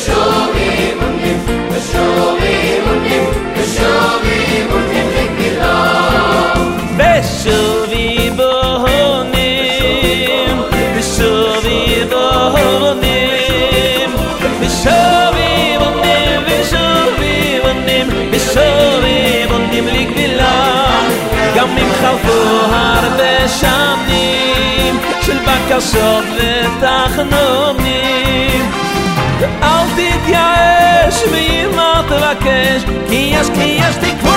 גם אם חלפו הרבה שנים של בקשות ותחנונים, אל תתייאש ואם אל תבקש, כי יש תקווה.